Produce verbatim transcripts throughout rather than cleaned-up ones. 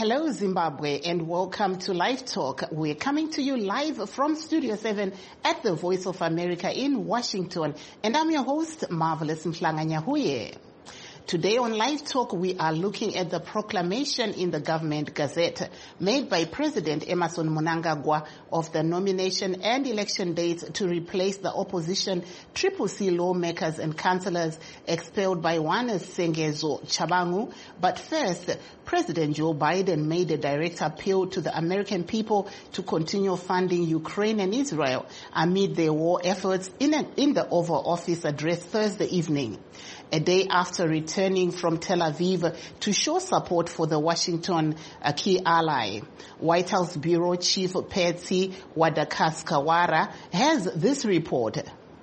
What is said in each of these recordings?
Hello, Zimbabwe, and welcome to Live Talk. We're coming to you live from Studio seven at the Voice of America in Washington. And I'm your host, Marvelous Mhlanga-Nyahuye. Today on Live Talk, we are looking at the proclamation in the Government Gazette made by President Emmerson Mnangagwa of the nomination and election dates to replace the opposition Triple C lawmakers and councillors expelled by one Sengezo Chabangu. But first, President Joe Biden made a direct appeal to the American people to continue funding Ukraine and Israel amid their war efforts in, a, in the Oval Office address Thursday evening. A day after returning from Tel Aviv to show support for the Washington uh, key ally, White House Bureau Chief Patsy Widakuswara has this report.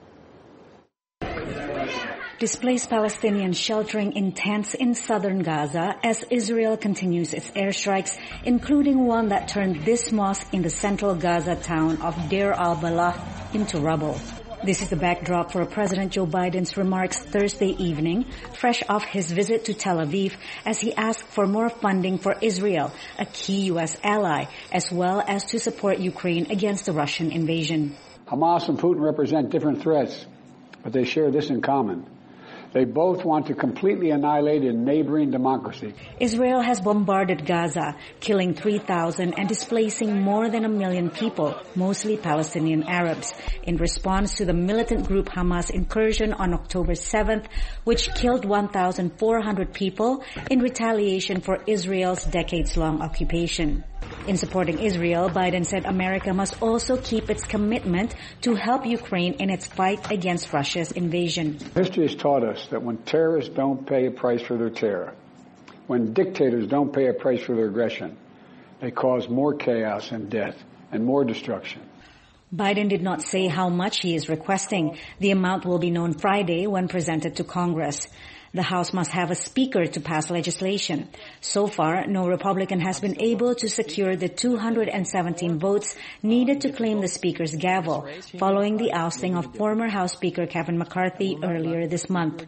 Displaced Palestinians sheltering in tents in southern Gaza as Israel continues its airstrikes, including one that turned this mosque in the central Gaza town of Deir al-Balah into rubble. This is the backdrop for President Joe Biden's remarks Thursday evening, fresh off his visit to Tel Aviv, as he asked for more funding for Israel, a key U S ally, as well as to support Ukraine against the Russian invasion. Hamas and Putin represent different threats, but they share this in common. They both want to completely annihilate a neighboring democracy. Israel has bombarded Gaza, killing three thousand and displacing more than a million people, mostly Palestinian Arabs, in response to the militant group Hamas incursion on October seventh, which killed one thousand four hundred people in retaliation for Israel's decades-long occupation. In supporting Israel, Biden said America must also keep its commitment to help Ukraine in its fight against Russia's invasion. History has taught us that when terrorists don't pay a price for their terror, when dictators don't pay a price for their aggression, they cause more chaos and death and more destruction. Biden did not say how much he is requesting. The amount will be known Friday when presented to Congress. The House must have a speaker to pass legislation. So far, no Republican has been able to secure the two hundred seventeen votes needed to claim the Speaker's gavel, following the ousting of former House Speaker Kevin McCarthy earlier this month.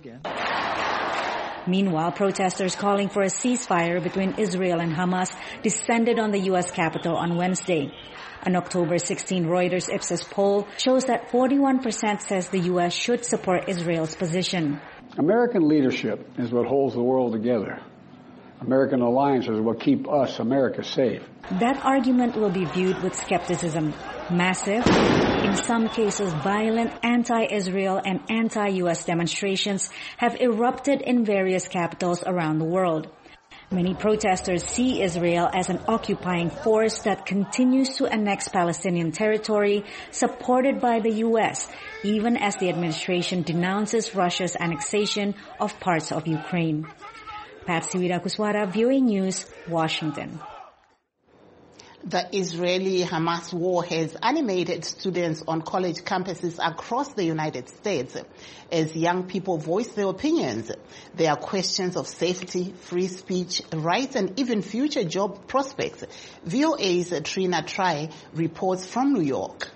Meanwhile, protesters calling for a ceasefire between Israel and Hamas descended on the U S Capitol on Wednesday. An October sixteenth Reuters Ipsos poll shows that forty-one percent says the U S should support Israel's position. American leadership is what holds the world together. American alliances are what keep us, America, safe. That argument will be viewed with skepticism. Massive, in some cases violent anti-Israel and anti-U S demonstrations have erupted in various capitals around the world. Many protesters see Israel as an occupying force that continues to annex Palestinian territory supported by the U S, even as the administration denounces Russia's annexation of parts of Ukraine. Patsy Widakuswara, V O A News, Washington. The Israeli-Hamas war has animated students on college campuses across the United States as young people voice their opinions. There are questions of safety, free speech, rights, and even future job prospects. V O A's Trina Try reports from New York.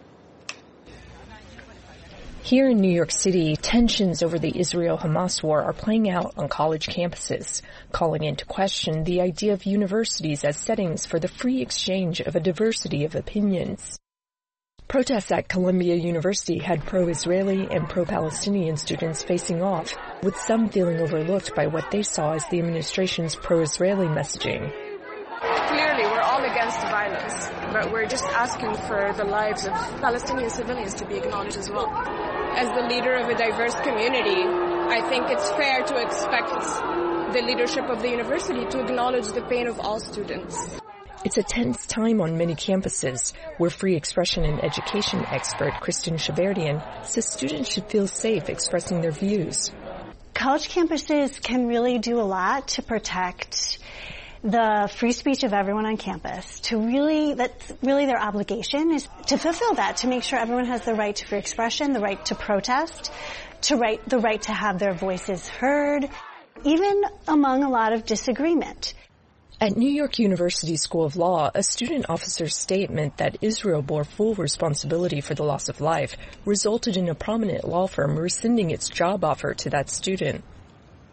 Here in New York City, tensions over the Israel-Hamas war are playing out on college campuses, calling into question the idea of universities as settings for the free exchange of a diversity of opinions. Protests at Columbia University had pro-Israeli and pro-Palestinian students facing off, with some feeling overlooked by what they saw as the administration's pro-Israeli messaging. Clearly, we're all against violence, but we're just asking for the lives of Palestinian civilians to be acknowledged as well. As the leader of a diverse community, I think it's fair to expect the leadership of the university to acknowledge the pain of all students. It's a tense time on many campuses, where free expression and education expert Kristen Shaverdian says students should feel safe expressing their views. College campuses can really do a lot to protect the free speech of everyone on campus. To really, that's really their obligation, is to fulfill that, to make sure everyone has the right to free expression, the right to protest, to right, the right to have their voices heard, even among a lot of disagreement. At New York University School of Law, a student officer's statement that Israel bore full responsibility for the loss of life resulted in a prominent law firm rescinding its job offer to that student.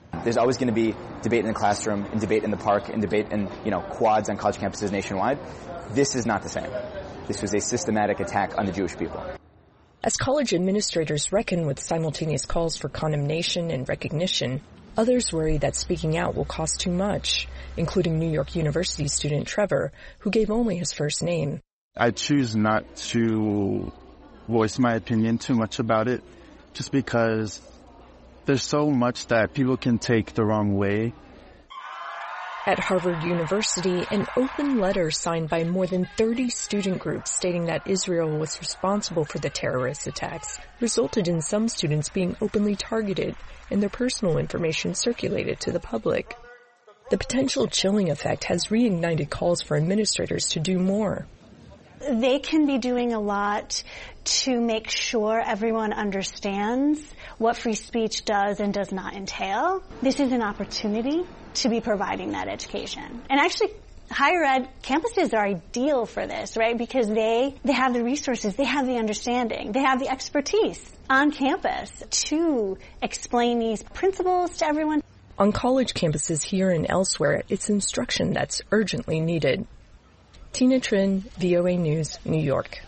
There's always going to be debate in the classroom, and debate in the park, and debate in, you know, quads on college campuses nationwide. This is not the same. This was a systematic attack on the Jewish people. As college administrators reckon with simultaneous calls for condemnation and recognition, others worry that speaking out will cost too much, including New York University student Trevor, who gave only his first name. I choose not to voice my opinion too much about it, just because there's so much that people can take the wrong way. At Harvard University, an open letter signed by more than thirty student groups stating that Israel was responsible for the terrorist attacks resulted in some students being openly targeted and their personal information circulated to the public. The potential chilling effect has reignited calls for administrators to do more. They can be doing a lot to make sure everyone understands what free speech does and does not entail. This is an opportunity to be providing that education. And actually, higher ed campuses are ideal for this, right? Because they, they have the resources, they have the understanding, they have the expertise on campus to explain these principles to everyone. On college campuses here and elsewhere, it's instruction that's urgently needed. Tina Trin, V O A News, New York.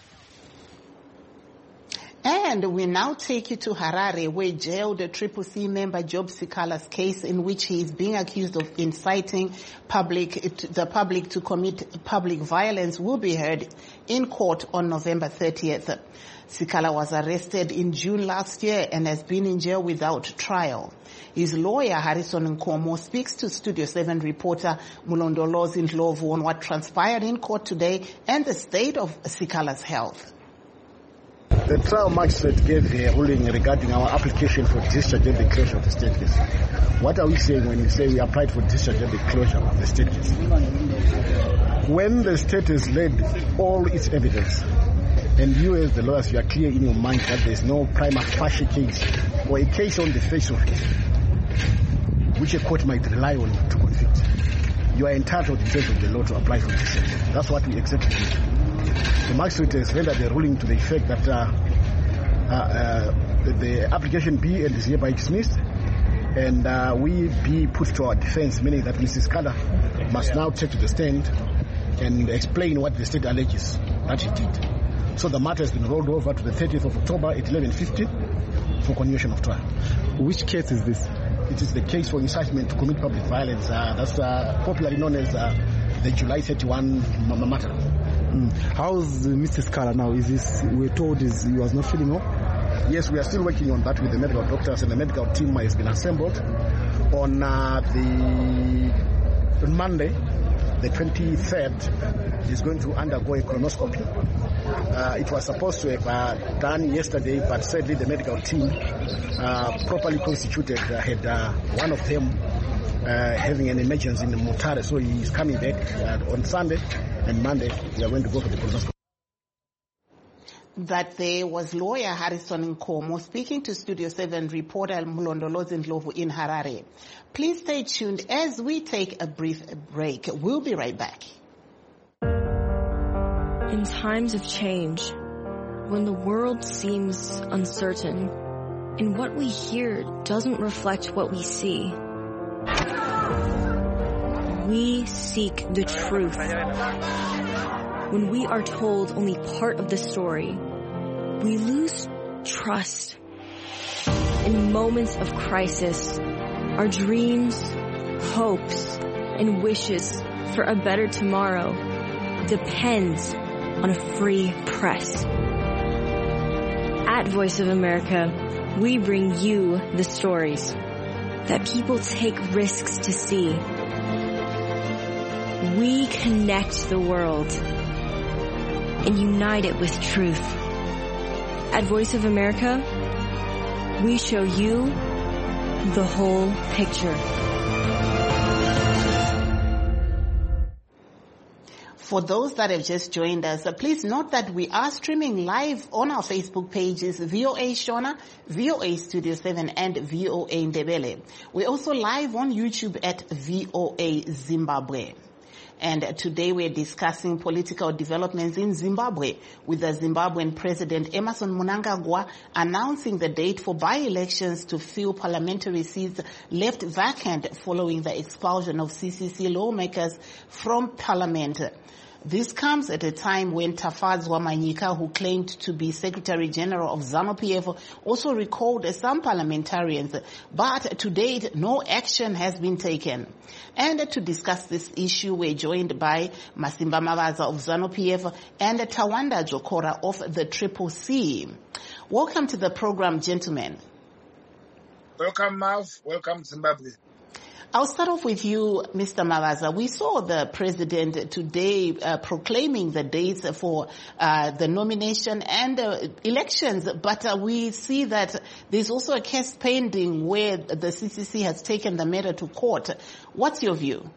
And we now take you to Harare, where jailed Triple C member Job Sikala's case, in which he is being accused of inciting public, the public to commit public violence, will be heard in court on November thirtieth. Sikala was arrested in June last year and has been in jail without trial. His lawyer, Harrison Nkomo, speaks to Studio seven reporter Mulondolozi Ndlovu on what transpired in court today and the state of Sikala's health. The trial magistrate gave a ruling regarding our application for discharge and the closure of the state case. What are we saying when we say we applied for discharge and the closure of the state case? When the state has laid all its evidence, and you as the lawyers, you are clear in your mind that there is no prima facie case or a case on the face of it which a court might rely on to convict, you are entitled in terms of the law to apply for discharge. That's what we exactly did. The magistrate has rendered a ruling to the effect that uh, uh, uh, the, the application B and is hereby dismissed, and uh, we be put to our defense, meaning that Missus Kala must now take to the stand and explain what the state alleges that he did. So the matter has been rolled over to the thirtieth of October at eleven fifty for continuation of trial. Which case is this? It is the case for incitement to commit public violence. Uh, that's uh, popularly known as uh, the July thirty-first matter. Mm. How's uh, Mister Scala now? Is this, we're told is, he was not feeling well? Yes, we are still working on that with the medical doctors, and the medical team has been assembled on uh, the on Monday, the twenty-third, is going to undergo a colonoscopy. Uh, it was supposed to have uh, done yesterday, but sadly the medical team, uh, properly constituted, uh, had uh, one of them uh, having an emergency in the Mutare, so he is coming back uh, on Sunday, and Monday we are going to go for the colonoscopy. That there was lawyer Harrison Nkomo speaking to Studio seven reporter Mulondolozi Ndlovu in Harare. Please stay tuned as we take a brief break. We'll be right back. In times of change, when the world seems uncertain, and what we hear doesn't reflect what we see, we seek the truth. When we are told only part of the story, we lose trust. In moments of crisis, our dreams, hopes, and wishes for a better tomorrow depends on a free press. At Voice of America, we bring you the stories that people take risks to see. We connect the world and unite it with truth. At Voice of America, we show you the whole picture. For those that have just joined us, uh, please note that we are streaming live on our Facebook pages, V O A Shona, V O A Studio seven, and V O A Ndebele. We're also live on YouTube at V O A Zimbabwe. And today we're discussing political developments in Zimbabwe with the Zimbabwean President Emmerson Mnangagwa announcing the date for by-elections to fill parliamentary seats left vacant following the expulsion of C C C lawmakers from parliament. This comes at a time when Tafadzwa Manyika, who claimed to be Secretary General of ZANU-P F, also recalled some parliamentarians, but to date no action has been taken. And to discuss this issue, we're joined by Masimba Mavaza of ZANU-P F and Tawanda Jokora of the Triple C. Welcome to the program, gentlemen. Welcome, Mav. Welcome, Zimbabwe. I'll start off with you, Mister Mavaza. We saw the president today uh, proclaiming the dates for uh, the nomination and uh, elections, but uh, we see that there's also a case pending where the C C C has taken the matter to court. What's your view?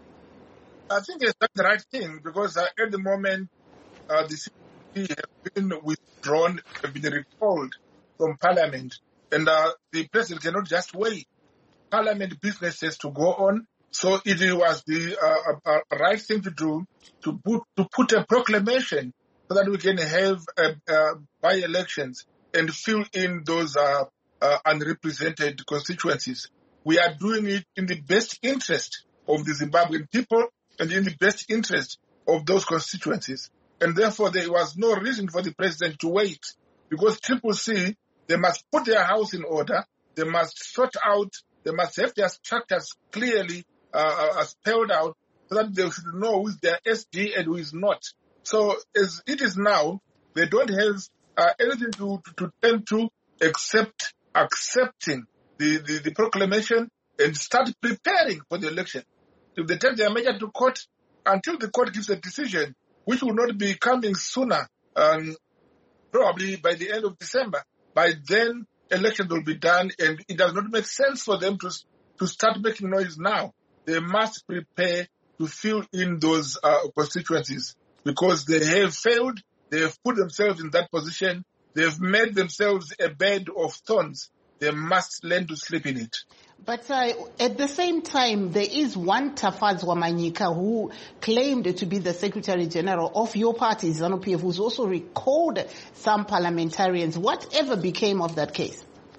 I think it's the right thing because uh, at the moment uh, the C C C has been withdrawn, have been recalled from Parliament, and uh, the president cannot just wait. Parliament business has to go on, so it was the uh, uh, right thing to do to put, to put a proclamation so that we can have uh, uh, by-elections and fill in those uh, uh, unrepresented constituencies. We are doing it in the best interest of the Zimbabwean people and in the best interest of those constituencies. And therefore, there was no reason for the president to wait, because Triple C, they must put their house in order, they must sort out They must have their structures clearly uh, spelled out so that they should know who is their S D and who is not. So as it is now, they don't have uh, anything to, to, to tend to except accepting the, the, the proclamation and start preparing for the election. If they take their measure to court, until the court gives a decision, which will not be coming sooner, um, probably by the end of December, by then elections will be done, and it does not make sense for them to to start making noise now. They must prepare to fill in those uh, constituencies because they have failed. They have put themselves in that position. They have made themselves a bed of thorns. They must learn to sleep in it. But uh, at the same time, there is one Tafadzwa Manyika who claimed to be the Secretary General of your party, ZANU-P F, who's also recalled some parliamentarians. Whatever became of that case?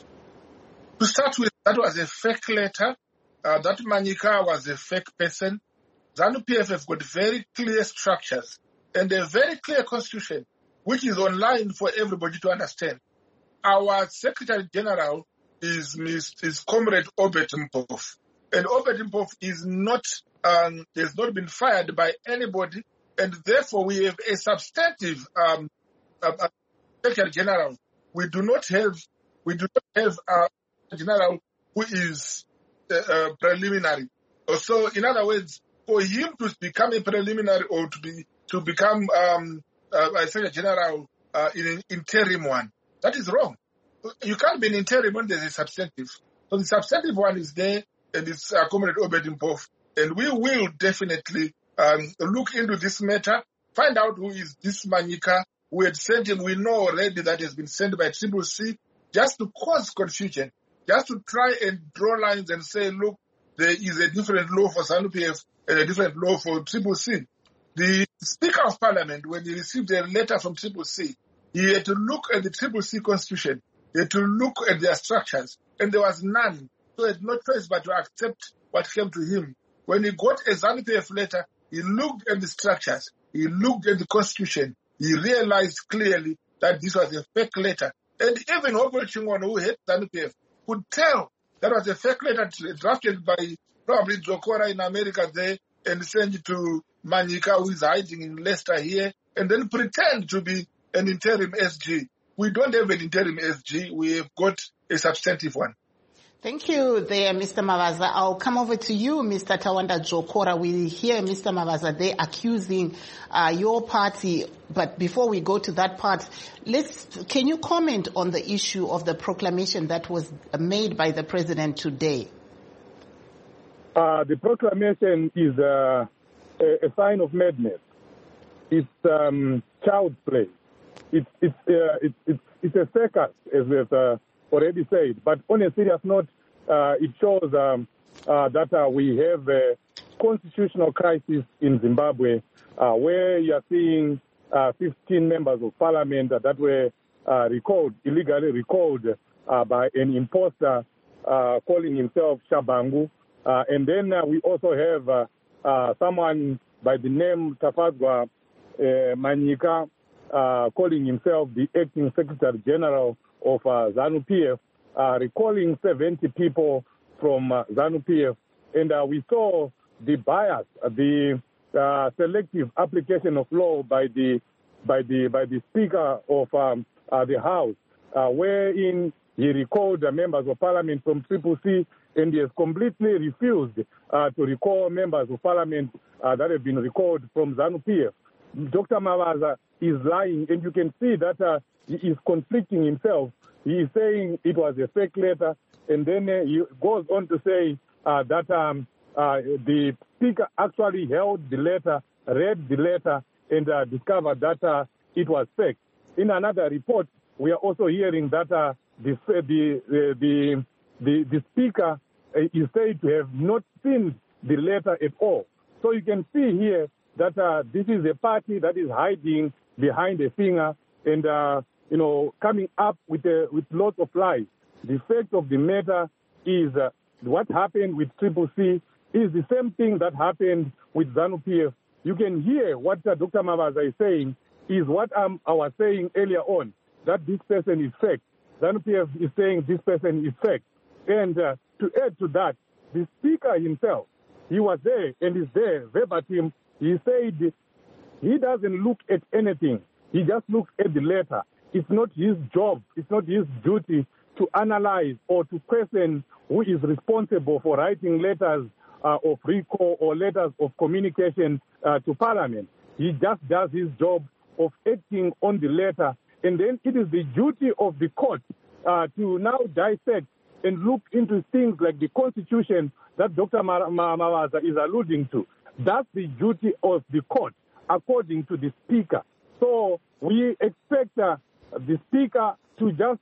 To start with, that was a fake letter. Uh, that Manyika was a fake person. ZANU-P F have got very clear structures and a very clear constitution, which is online for everybody to understand. Our Secretary General is is Comrade Obed Mphofu. And Obed Mphofu is not, um, has not been fired by anybody, and therefore we have a substantive um, uh, Secretary General. We do not have, we do not have a general who is uh, uh, preliminary. So, in other words, for him to become a preliminary or to be to become um, uh, a Secretary General uh, in an interim one, that is wrong. You can't be an interim when there's a substantive. So the substantive one is there, and it's uh, Comrade Obed Mphofu. And we will definitely um, look into this matter, find out who is this Manyika. We had sent him, we know already that has been sent by Triple C, just to cause confusion, just to try and draw lines and say, look, there is a different law for ZANU-P F and a different law for Triple C. The Speaker of Parliament, when he received a letter from Triple C, he had to look at the Triple C constitution. They had to look at their structures, and there was none. So he had no choice but to accept what came to him. When he got a ZANU-P F letter, he looked at the structures, he looked at the constitution, he realized clearly that this was a fake letter. And even Hopewell Chingwana, who had ZANU-P F, could tell that was a fake letter drafted by probably Jokora in America there and sent it to Manyika, who is hiding in Leicester here, and then pretend to be an interim S G. We don't have an interim S G. We have got a substantive one. Thank you there, Mister Mavaza. I'll come over to you, Mister Tawanda Jokora. We hear Mister Mavaza there accusing uh, your party. But before we go to that part, let's, can you comment on the issue of the proclamation that was made by the president today? Uh, the proclamation is uh, a, a sign of madness. It's um, child's play. It's it's uh, it's it's it's a circus, as we've uh, already said. But on a serious note, uh, it shows um, uh, that uh, we have uh, constitutional crisis in Zimbabwe, uh, where you are seeing uh, fifteen members of parliament that were uh, recalled, illegally recalled uh, by an imposter uh, calling himself Shabangu. Uh, and then uh, we also have uh, uh, someone by the name Tafadzwa uh, Manyika uh, calling himself the acting Secretary General of uh, ZANU-P F, uh, recalling seventy people from uh, ZANU-P F. And uh, we saw the bias, uh, the uh, selective application of law by the by the by the Speaker of um, uh, the House, uh, wherein he recalled the members of Parliament from Triple C, and he has completely refused uh, to recall members of Parliament uh, that have been recalled from ZANU-P F. Doctor Mavaza is lying, and you can see that uh, he is conflicting himself. He is saying it was a fake letter, and then uh, he goes on to say uh, that um, uh, the Speaker actually held the letter, read the letter, and uh, discovered that uh, it was fake. In another report, we are also hearing that uh, the, the, the, the, the Speaker uh, is said to have not seen the letter at all. So you can see here that uh, this is a party that is hiding behind a finger and, uh, you know, coming up with, a, with lots of lies. The fact of the matter is uh, what happened with Triple C is the same thing that happened with ZANU-P F. You can hear what uh, Doctor Mavaza is saying is what um, I was saying earlier on, that this person is fake. ZANU-P F is saying this person is fake. And uh, to add to that, the Speaker himself, he was there and is there verbatim. He said he doesn't look at anything. He just looks at the letter. It's not his job. It's not his duty to analyze or to question who is responsible for writing letters uh, of recall or letters of communication uh, to Parliament. He just does his job of acting on the letter. And then it is the duty of the court uh, to now dissect and look into things like the Constitution that Doctor Mavaza is alluding to. That's the duty of the court, according to the Speaker. So we expect uh, the Speaker to just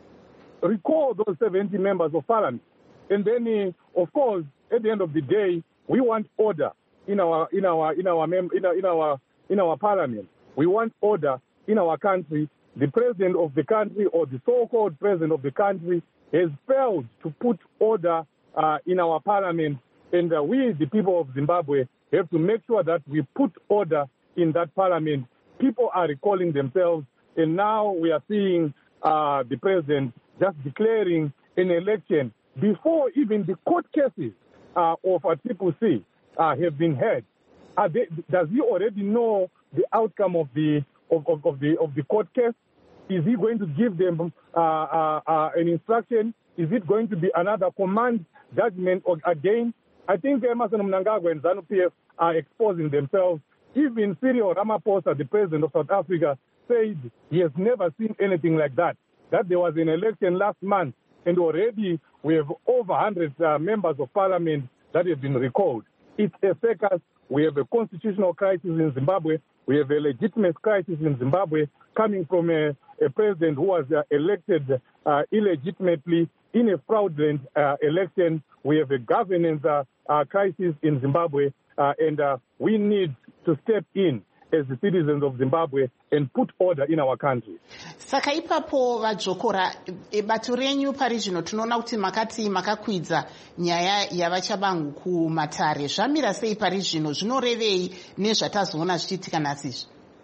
recall those seventy members of Parliament. And then, uh, of course, at the end of the day, we want order in our in our in our mem- in our in our in our Parliament. We want order in our country. The president of the country, or the so-called president of the country, has failed to put order uh, in our Parliament. And uh, we, the people of Zimbabwe, have to make sure that we put order in that Parliament. People are recalling themselves, and now we are seeing uh, the president just declaring an election before even the court cases uh, of a Triple C uh, have been heard. Are they, does he already know the outcome of the of, of, of the of the court case? Is he going to give them uh, uh, uh, an instruction? Is it going to be another command judgment or again? I think Emmerson Mnangagwa and ZANU-P F are exposing themselves. Even Cyril Ramaphosa, the president of South Africa, said he has never seen anything like that, that there was an election last month, and already we have over one hundred uh, members of parliament that have been recalled. It's a circus. We have a constitutional crisis in Zimbabwe. We have a legitimate crisis in Zimbabwe coming from a, a president who was uh, elected uh, illegitimately in a fraudulent uh, election. We have a governance uh, uh, crisis in Zimbabwe, uh, and uh, we need to step in as the citizens of Zimbabwe and put order in our country. Saka ipapo vadzokora bato renyu pari zvino tinoona kuti makati makakwidza nyaya yavachabangu kumatare. Zvamira sei pari zvino? Zvinorevei nezvatazoona zvichiitika nhasi?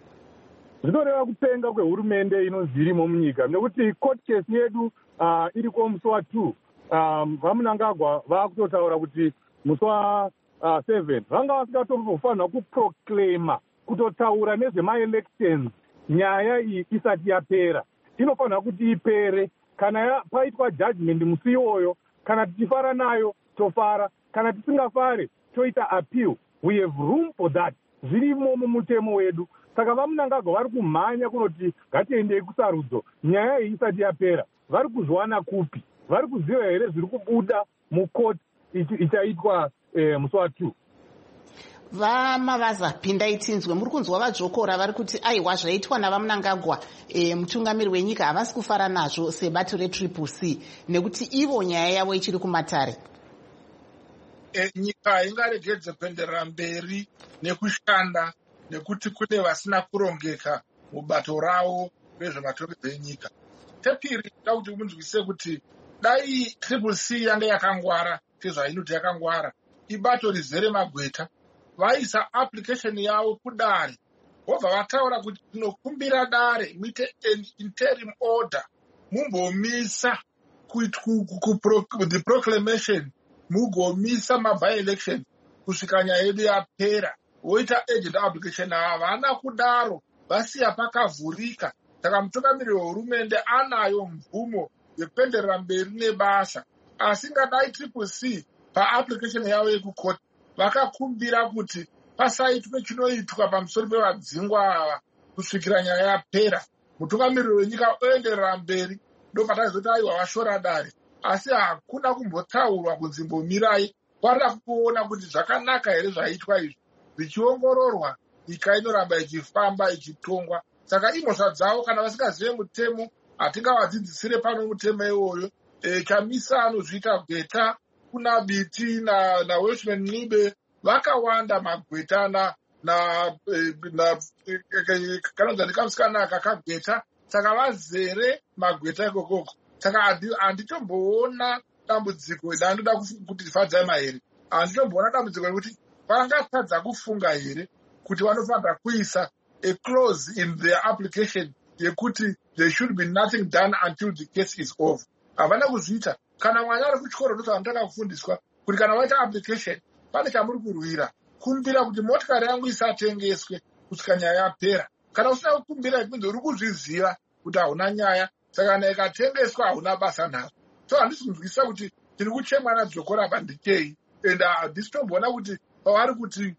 Zvinoreva kupenga kwehurumende inonzi irimo munyika, nekuti court case yedu uh, iri musi wa two. Um, vaMnangagwa vakutotaura kuti musi wa uh, seven vanga vasingatombofanira kuproclaima kutotaura nezvema-elections nyaya iyi isati yapera. Inofanira kuti ipere. Kana paitwa judgment musi iwoyo, kana tichifara nayo tofara, kana tisingafare toita appeal. We have room for that. Zvirimo mumutemo wedu. Saka vaMnangagwa vari kumhanya kunoti ngatiendei kusarudzo nyaya iyi isati yapera. Vari kuzwana kupi? Vari kuziva here zviri kubuda mukoti ichaitwa eh, musi wa two. VaMavaza pindai tinzwe, muri kunzwa vadzokora vari kuti aiwa zvaitwa navaMnangagwa e, mutungamiri wenyika havasi kufara nazvo sebato retriple C nekuti ivo nyaya yavo ichiri kumatare. e, nyika ingaregedze kuenderera mberi nekushanda nekuti kune vasina kurongeka mubato ravo rezvematongerwo enyika. Chepiri, ndoda kuti munzwisise kuti dai triple C yange yakangwara sezvainoti yakangwara, ibato rizere magweta, vaisa application yavo kudare, vobva vataura kuti tinokumbira dare muite interim order, mumbomisa the proclamation, mugomisa maby-election kusvika nyaya yedu yapera, voita agent application. Havana kudaro, vasiya pakavhurika. Saka mutungamiriri wehurumende anayo mvumo yekuenderera mberi nebasa. Asi ngadai triple C paapplication yavo yekukoti vakakumbira kuti pasaitwe chinoitwa pamusoro pevadzingwa ava kusvikira nyaya yapera, mutungamiriri wenyika oenderera mberi, ndopatazoti aiwa vashora dare. Asi hakuna kumbotaurwa kunzimbomirai kwarida kuona kuti zvakanaka here zvaiitwa izvi, zvichiongororwa, nyika inoramba ichifamba ichitongwa. Saka imhosva dzavo kana vasingazive mutemo, hatingavadzidzisire pano mutemo iwoyo. E, Chamisa anozviita Gweta, kuna Biti na, na Welshman Ncube, vakawanda magweta na na na kanonzani kamusikanaka kaGweta, saka vazere magweta ikokoko. Saka handitomboona dambudziko, ndandoda kuti tifadzai mahere, handitomboona dambudziko rekuti vangatadza kufunga here kuti vanofanira kuisa a clause in their application yekuti there should be nothing done until the case is over. Havana kuzviita. Kana mwana ari kuchikoro ndosanotanga kufundiswa kuti kana waita application pane chamuri kurwira, kumbira kuti motikari yangu isatengeswe kusvika nyaya yapera. Kana usina kukumbira ikunzi uri kuzviziva kuti hauna nyaya, saka kana ikatengeswa hauna basa nazvo. So handisi kunzwisisa kuti tiri kuchemwa nadzokora pandikei, and handisi tomboona kuti pavari kuti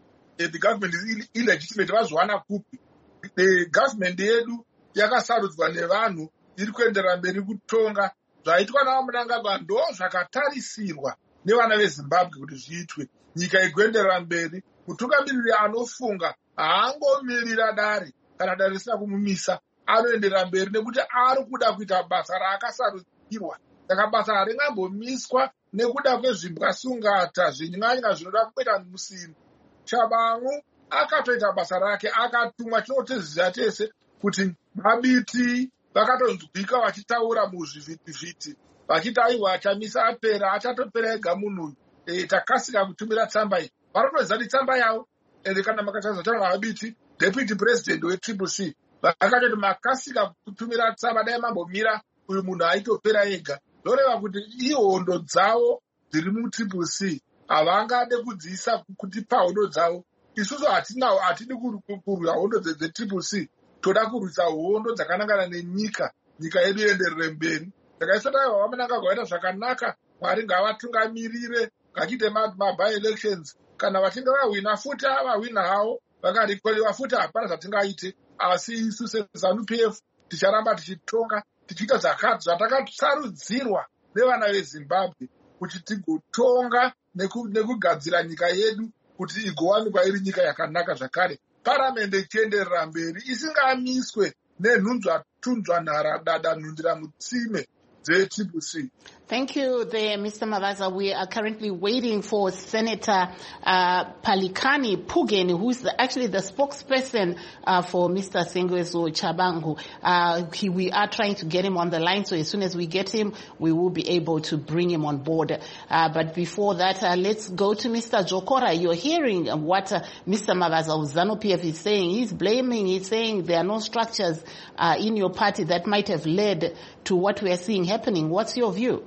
the government is illegitimate vazwana kupi. The government yedu yakasarudzwa nevanhu, iri kuenderera mberi kutonga. Zvaitwa naMnangagwa ndo zvakatarisirwa nevana veZimbabwe kuti zviitwe, nyika igoenderera mberi. Mutungamiriri anofunga haangomirira dare, kana dare risina kumumisa, anoenderera mberi nekuti ari kuda kuita basa raakasarudzirwa. Saka basa haringambomiswa nekuda kwezvimbwasungata zvinyanya zvinoda kuita musini. Chabangu akatoita basa rake, akatumwa chinotiziva tese kuti Mabiti vakatonzwika vachitaura muzvivhitivhiti vachiti aiwa Chamisa apera, achatopera ega munhu, e, takasika kutumira tsamba iyi. Vanotoziva kuti tsamba yavo, ende kana makachazotaura naMabiti, deputy president wetriple C, vakatoti makasika kutumira tsamba, dai mambomira uyu munhu aitopera ega. Zvoreva kuti ihondo dzavo dziri mutriple C havangade kudziisa kutipa hondo dzavo. Isusu hatinawo, hatidi kurwisa hondo dzetriple C, toda kurwisa hondo dzakanangana nenyika, nyika yedu ienderere mberi. Saka isoti aiwa vaMnangagwa vaita zvakanaka, Mwari ngavatungamirire ngachiite maby-elections. Kana vachinge vahwina futi vahwina havo, vakarikoliwa futi hapana zvatingaite. Asi isu seZANU-P F ticharamba tichitonga, tichiita zvatakasarudzirwa nevana veZimbabwe kuti tigotonga nekugadzira nyika yedu kuti igowanikwa iri nyika yakanaka zvakare. Paramende ichienderera mberi isingamiswe nenhunzvatunzva nharadada nhundira mutsime dzetriple C. Thank you there, Mister Mavaza. We are currently waiting for Senator uh, Palikani Pugeni, who's the, actually the spokesperson uh, for Mister Sengwezo Chabangu. Uh, he, we are trying to get him on the line, so as soon as we get him, we will be able to bring him on board. Uh, but before that, uh, let's go to Mister Jokora. You're hearing what uh, Mister Mavaza of ZANU-P F is saying. He's blaming, he's saying there are no structures uh, in your party that might have led to what we are seeing happening. What's your view?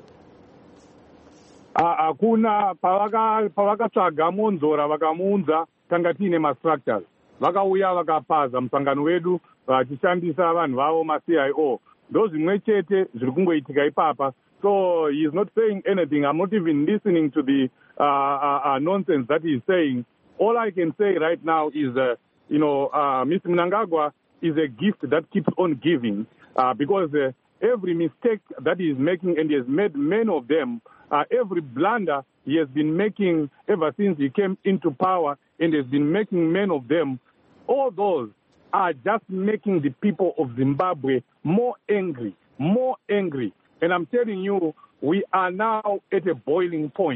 Hakuna pavakatsvaga monzora vakamuunza tanga tiine mastructures, vakauya vakapaza musangano wedu vachishandisa vanhu vavo ma-C I O. Ndo zvimwe chete zviri kungoitika ipapa. So he is not saying anything. I'm not even listening to the uh, uh, uh, nonsense that he is saying. All I can say right now is, uh, you know, uh, Mister Mnangagwa is a gift that keeps on giving uh, because uh, every mistake that he is making, and he has made many of them, Uh, every blunder he has been making ever since he came into power, and has been making many of them, all those are just making the people of Zimbabwe more angry, more angry. And I'm telling you, we are now at a boiling point.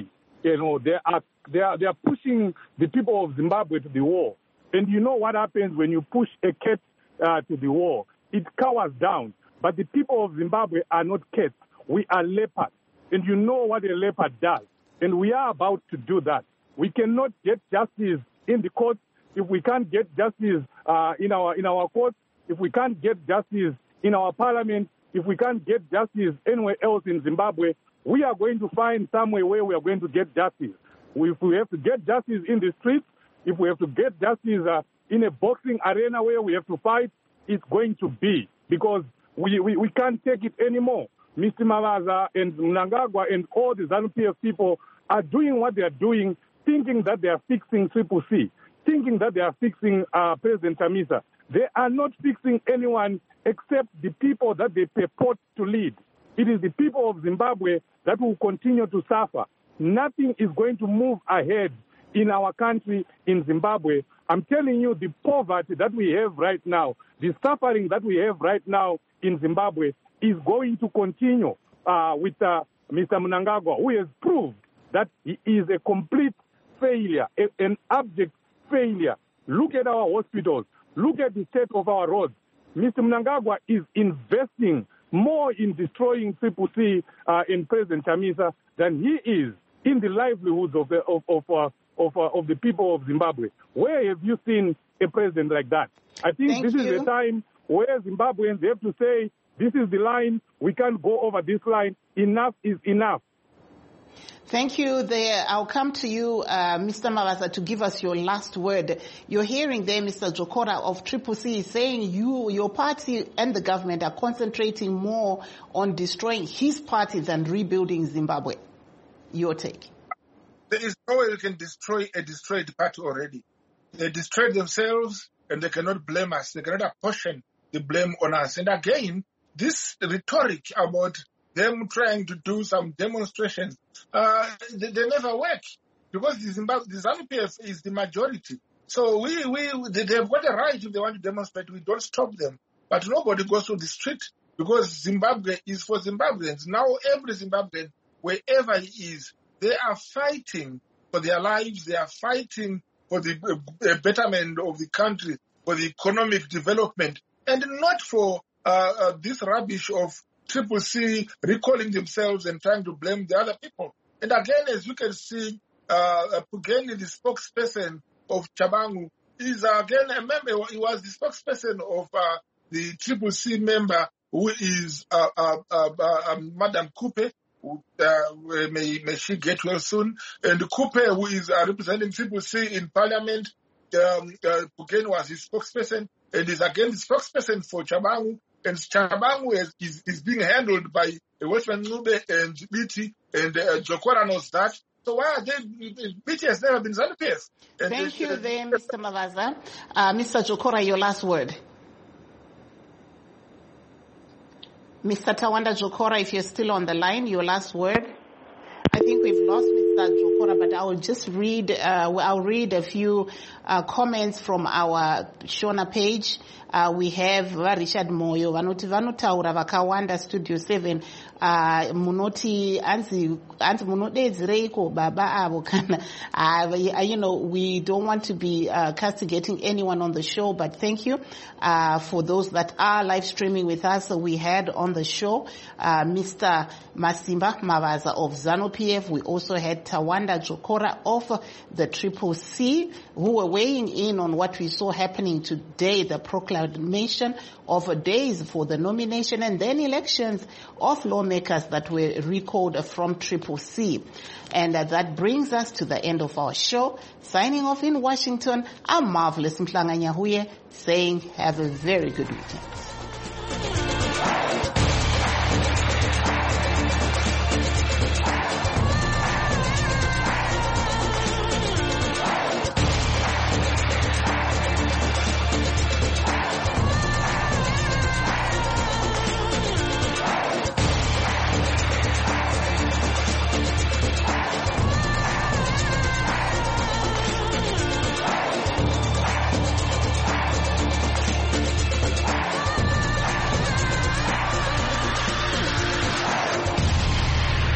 you know, they are they are they are pushing the people of Zimbabwe to the wall. And you know what happens when you push a cat uh, to the wall? It cowers down. But the people of Zimbabwe are not cats. We are leopards. And you know what a leopard does. And we are about to do that. We cannot get justice in the courts if we can't get justice uh, in our in our courts, if we can't get justice in our parliament, if we can't get justice anywhere else in Zimbabwe. We are going to find somewhere where we are going to get justice. If we have to get justice in the streets, if we have to get justice uh, in a boxing arena where we have to fight, it's going to be, because we, we, we can't take it anymore. Mister Mavaza and Mnangagwa and all the ZANU-P F people are doing what they are doing, thinking that they are fixing Triple C, thinking that they are fixing uh, President Chamisa. They are not fixing anyone except the people that they purport to lead. It is the people of Zimbabwe that will continue to suffer. Nothing is going to move ahead in our country, in Zimbabwe. I'm telling you, the poverty that we have right now, the suffering that we have right now in Zimbabwe is going to continue uh, with uh, Mister Mnangagwa, who has proved that he is a complete failure, a, an abject failure. Look at our hospitals. Look at the state of our roads. Mister Mnangagwa is investing more in destroying Triple C uh, in President Chamisa than he is in the livelihoods of the of of, uh, of, uh, of the people of Zimbabwe. Where have you seen a president like that? I think Thank this you. is the time where Zimbabweans have to say, this is the line, we can't go over this line, enough is enough. Thank you. There, I'll come to you, uh, Mister Mavaza, to give us your last word. You're hearing there, Mister Jokora of Triple C, saying you, your party and the government are concentrating more on destroying his party than rebuilding Zimbabwe. Your take? There is no way you can destroy a destroyed party already. They destroyed themselves and they cannot blame us. They cannot apportion the blame on us. And again, this rhetoric about them trying to do some demonstrations, uh, they, they never work, because the Zimbabwe, the ZANU P F is the majority. So we, we, they, they've got a right if they want to demonstrate. We don't stop them. But nobody goes to the street, because Zimbabwe is for Zimbabweans. Now every Zimbabwean, wherever he is, they are fighting for their lives. They are fighting for the uh, betterment of the country, for the economic development, and not for uh, uh, this rubbish of Triple C recalling themselves and trying to blame the other people. And again, as you can see, uh, Pugeni, the spokesperson of Chabangu, is again a member. He was the spokesperson of uh, the Triple C member, who is uh, uh, uh, uh, Madam Coupe. Uh, may, may she get well soon. And Coupe, who is uh, representing Triple C in Parliament, um, uh, Pugeni was his spokesperson, and is again the spokesperson for Chabangu. And Chabangu is, is, is being handled by Westman Nube and B T, and uh, Jokora knows that. So why are they, B T has never been ZANU P F. Thank you there, Mister Mavaza. Uh, Mister Jokora, your last word. Mister Tawanda Jokora, if you're still on the line, your last word. I think we've lost Mister Jokora, but I will just read, uh, I'll read a few uh, comments from our Shona page. Uh, we have Richard Moyo, vanoti vanotaura vakawanda Studio seven, uh, munoti anzi anzi munodedzereiko baba avo kana, uh, you know, we don't want to be uh, castigating anyone on the show, but thank you uh, for those that are live streaming with us. So we had on the show uh, Mister Masimba Mavaza of ZANU P F. We also had Tawanda Jokora of the Triple C, who were weighing in on what we saw happening today, the proclamation of days for the nomination and then elections of lawmakers that were recalled from Triple C. And uh, that brings us to the end of our show. Signing off in Washington, I'm Marvelous Mhlanga Nyahuye, saying have a very good weekend.